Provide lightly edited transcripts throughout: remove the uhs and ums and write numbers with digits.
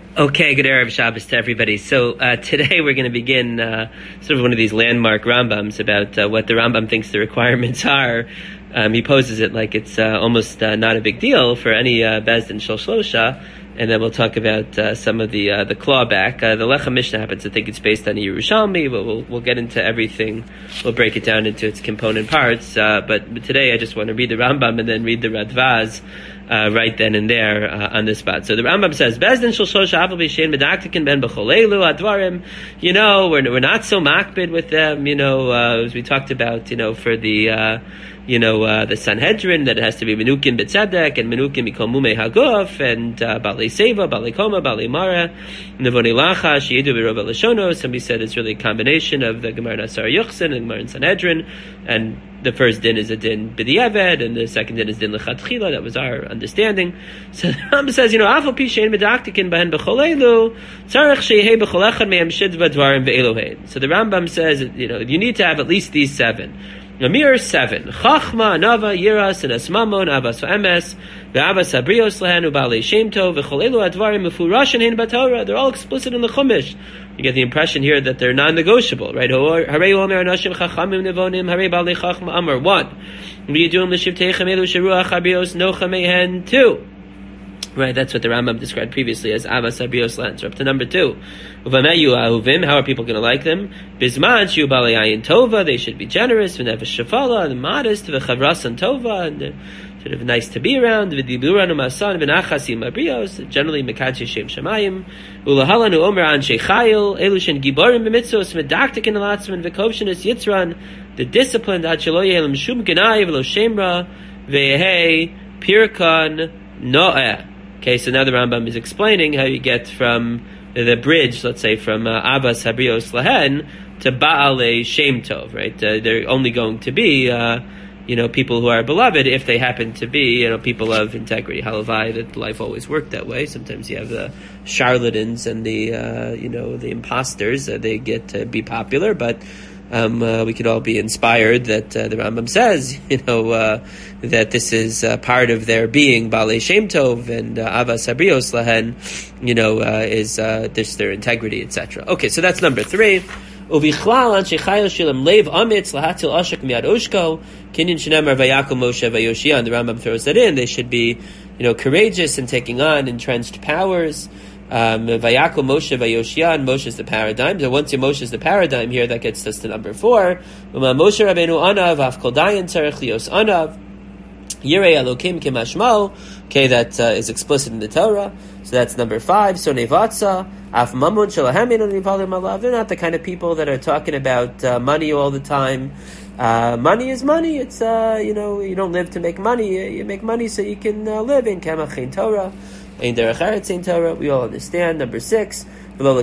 Okay, good Erev Shabbos to everybody. So today we're going to begin sort of one of these landmark Rambams about what the Rambam thinks the requirements are. He poses it like it's almost not a big deal for any Beis Din Shel Shlosha, and then we'll talk about some of the clawback. The Lechem Mishnah happens to think it's based on the Yerushalmi, but we'll get into everything. We'll break it down into its component parts. But today I just want to read the Rambam and then read the Radvaz right then and there on the spot. So the Rambam says, Beis Din Shel Shlosha Aval B'Shein Medaktikin Ben B'Cholelu Advarim. We're not so makbid with them. As we talked about, for the the Sanhedrin, that it has to be Menukin B'Tzedek and Menukin Mikol Mumei Haguf and Balei Seva, Balei Koma, Balei Mara, Nevoni Lacha, Sheyidu B'Rov Lashonos. Somebody said it's really a combination of the Gemara Nasar Yuchsin and Gemara Sanhedrin, and the first din is a din b'diavad, and the second din is din lechatchila. That was our understanding. So the Rambam says, Afal pi shein medaktikin bahen b'cholelu, tzarech sheyehei b'chol echad me'em shidva dvarim ve'elohein. So the Rambam says, you need to have at least these seven. Namir 7. Chachma, Anava, Yiras, and Asmamon, Avas Emes, Ve'avas Abrios Lehen, Ubalei Shem Tov, V'chol elu advarim mefurashin hein b'Torah. They're all explicit in the Chumash. You get the impression here that they're non-negotiable, right? Harei Omer Anashim Chachamim Nevonim, Harei Balei Chachma Amar 1. V'yidum l'shivteichem elu sheruach abrios nocha mehen 2. Right, that's what the Rambam described previously as Avas Abrios Lehen. So up to number 2. Uvameyu ahuvim, how are people going to like them? Bisman shiu balei ayin tova, they should be generous, v'nefesh shafala, and modest, v'chavrasan tova, and sort of nice to be around, v'diburan u'masan, v'nachasim abrios, generally mekadshe shem shamayim, ulahalanu omer anshe chayil, elushen giborim b'mitzos, medaktikin alatzman, v'kovshenis yitzran, the disciplined, ad shelo yehelim shum genai, v'lo shemra, ve'ehei, pirkan, no'eh. Okay, so now the Rambam is explaining how you get from the bridge, let's say, from Avas Habrios Lahen to Ba'alei Shem Tov, right? They're only going to be, people who are beloved if they happen to be, people of integrity. Halavai, that life always worked that way. Sometimes you have the charlatans and the, the imposters. They get to be popular, but we could all be inspired that the Rambam says, that this is part of their being, Balei Shem Tov and Avas Habrios Lahen, is this their integrity, etc. Okay, so that's number 3. Uvichlal anshe chayil shilam leiv amitz lahatil ashak miad ushko kinyan shenemar vayakol Moshe vayoshian. The Rambam throws that in. They should be, courageous in taking on entrenched powers. Vayakol Moshe vayoshian. Moshe is the paradigm. So once Moshe is the paradigm here, that gets us to number 4. Moshe Rabbeinu anav afkol dayan tzarech lios anav. Yirei Elokim Kimashmal. Okay, that is explicit in the Torah. So that's number 5. So Nevatza Af Mamun Shalahem Nivalim Alav. They're not the kind of people that are talking about money all the time. Money is money. It's you don't live to make money. You make money so you can live in Kamachin Torah, in Derech Eretz in Torah. We all understand. Number 6. Right,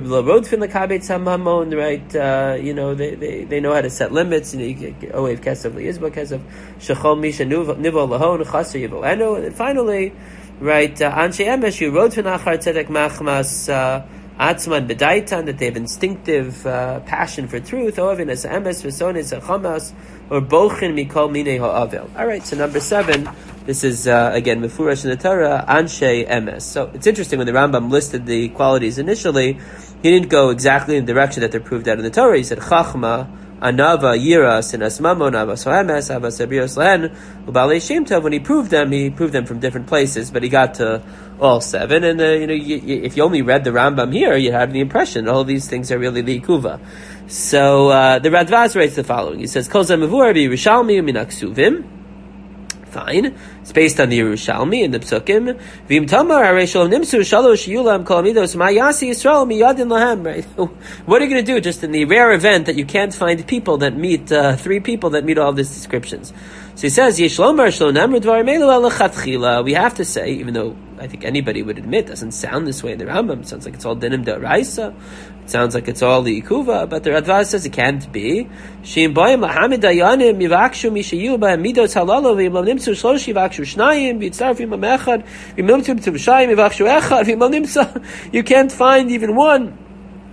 they know how to set limits. You get Oev Kesav Liizba Kesav Shechol Misha Nivo Lahon Chaser Yivo Eno. And then finally, right, Anshe Emesh, you wrote for Nachar Tzedek Machmas Atzman B'daitan, that they have instinctive passion for truth. Oevin as Emes V'sonis Chamas or Bochin Mikol Minei Ha'avel. All right, so number 7. This is, again, Mefurash in the Torah, Anshe Emes. So it's interesting, when the Rambam listed the qualities initially, he didn't go exactly in the direction that they're proved out in the Torah. He said, Chachma, Anava, Yiras, and Asmamon, Avas Emes, Avas Abrios Lehen, Ubalei Shem Tov. When he proved them from different places, but he got to all 7. And, if you only read the Rambam here, you'd have the impression that all these things are really Liikuva. So, the Radvaz writes the following. He says, Kol Zemavur B'Yerushalmi U'Minaksuvim. Fine. It's based on the Yerushalmi and the Psukim. V'im tamar harei shalom nimsu shalosh yulam kol amidos ma'yasi Yisrael miyadin lahem. Right? What are you going to do? Just in the rare event that you can't find people that meet 3 people that meet all these descriptions. So he says, Yeshlomar shalom namru dvarim elu al lechatchila. We have to say, even though I think anybody would admit it doesn't sound this way in the Rambam. It sounds like it's all dinim da'raisa. It sounds like it's all the ikuva, but the Radvaz says it can't be. Shim bayim lahamid dayanim yivakshu mishayu ba'em midos halalo v'im lo nimtzu shlosh yivakshu shnayim v'yitzarf v'im echad v'im lo nimtzu b'shayim yivakshu echad v'im lo nimtzu. You can't find even one.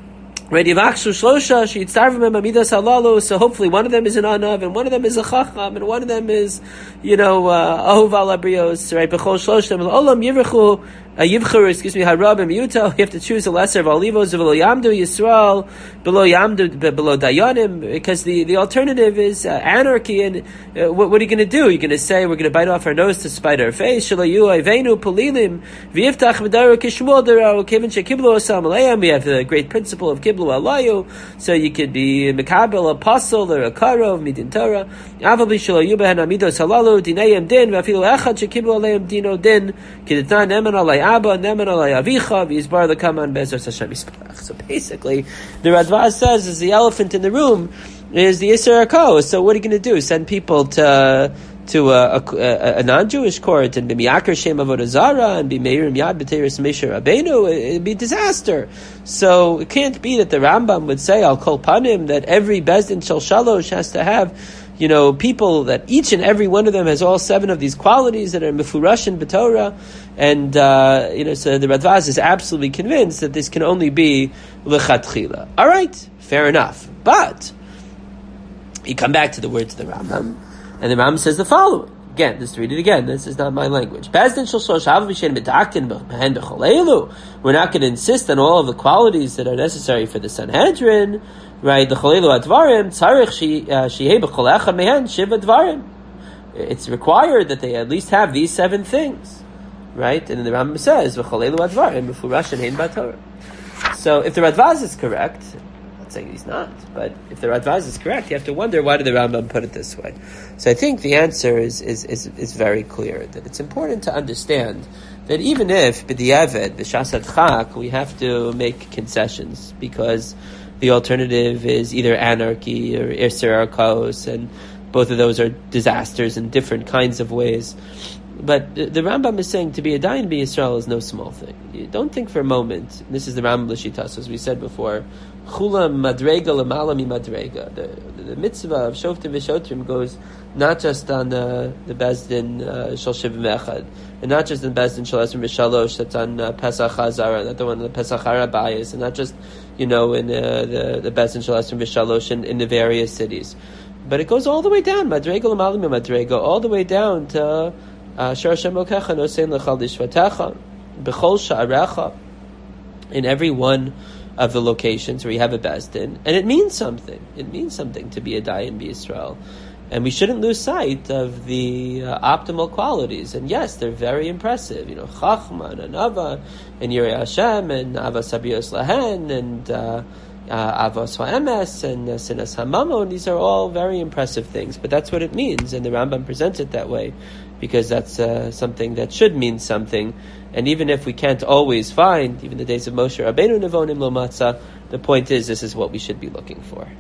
Right, Yivakshu Shlosha, Shiyitzarvim Amidas Halalu, so hopefully one of them is an Anav, and one of them is a Chacham, and one of them is, Ahov al Abrios, right, Bechol Shloshtem, Olam Yivrechu, Harabim Yuta, you have to choose the lesser of Olivos, below Yamdu Yisrael, below Dayanim, because the alternative is anarchy, and what are you going to do? You're going to say, we're going to bite off our nose to spite our face, Shalayu Ayvenu Polilim, V'yiftach V'daru Kishmol Daraw, Kevin Shekiblo Osam Aleim, we have the great principle of Kiblu Alayu, so you could be Mekabel, apostle, or a Karov, Midin Torah, Avabi Shalayu Behen Amidos Halalu, Dinayim Din, Vafilu Echad Shekiblu Aleim Dino Din, Kiditan Neman Alay Abba, Neman Alay Avicha, V'yizbar the Kaman Bezos Hashem Yisparach. So basically, the Radvaz says is the elephant in the room is the Yisra HaKos. So what are you going to do? Send people to a non-Jewish court and be Miyakar Shem Avodah Zarah and be Meirim Yad B'Teiris Moshe Rabbeinu? It'd be disaster. So it can't be that the Rambam would say Al Kol Panim that every Bezdin Shel Shalosh has to have people that each and every one of them has all 7 of these qualities that are mefurashin b'Torah, and so the Radvaz is absolutely convinced that this can only be lechatchila. All right, fair enough. But you come back to the words of the Rambam, and the Rambam says the following. Again, let's read it again. This is not my language. We're not going to insist on all of the qualities that are necessary for the Sanhedrin. Right, the Cholelu Advarim, Tzarich Shehei B'chol Echad Mehen Shiva Dvarim. It's required that they at least have these 7 things, right? And the Rambam says V'cholelu Advarim Mefurash Hein B'Torah. So if the Radvaz is correct, I'm not saying he's not, but if the Radvaz is correct, you have to wonder why did the Rambam put it this way. So I think the answer is very clear, that it's important to understand that even if b'diavad b'shas adchak we have to make concessions because the alternative is either anarchy or Yisra HaKos, and both of those are disasters in different kinds of ways. But the Rambam is saying to be a Dayan B'Yisrael is no small thing. You don't think for a moment, this is the Rambam L'Shitas, as we said before, Chula Madrega L'Mala Mi Madrega. The mitzvah of Shoftim V'Shotrim goes not just on the Bezdin Shal Shivim Echad, and not just in Bezdin Shal Esrim V'Shalosh, that's on Pesach HaZara, not the one on the Pesach HaRabayis, and not just, in the Bezdin Shal Esrim V'Shalosh in the various cities. But it goes all the way down, Madrega L'Mala Mi Madrega, all the way down to Shar Hashem Elokecha Nosein L'chal Dishvatecha B'chol Sha'arecha, in every one of the locations where you have a Bezdin, and it means something. It means something to be a Dayan B'Yisrael. And we shouldn't lose sight of the optimal qualities. And yes, they're very impressive. Chachma and Anava, and Yirei Hashem, and Avas Habrios Lahen, and Avos Ha'emes, and Sinas Hamamon. These are all very impressive things. But that's what it means, and the Rambam presents it that way, because that's something that should mean something. And even if we can't always find, even the days of Moshe Rabbeinu Nevonim Lo Matzah, the point is, this is what we should be looking for.